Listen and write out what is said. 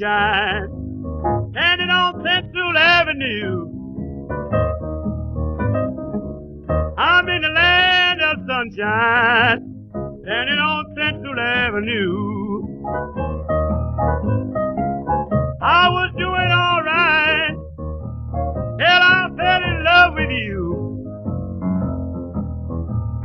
sunshine, standing on Central Avenue. I'm in the land of sunshine, standing on Central Avenue.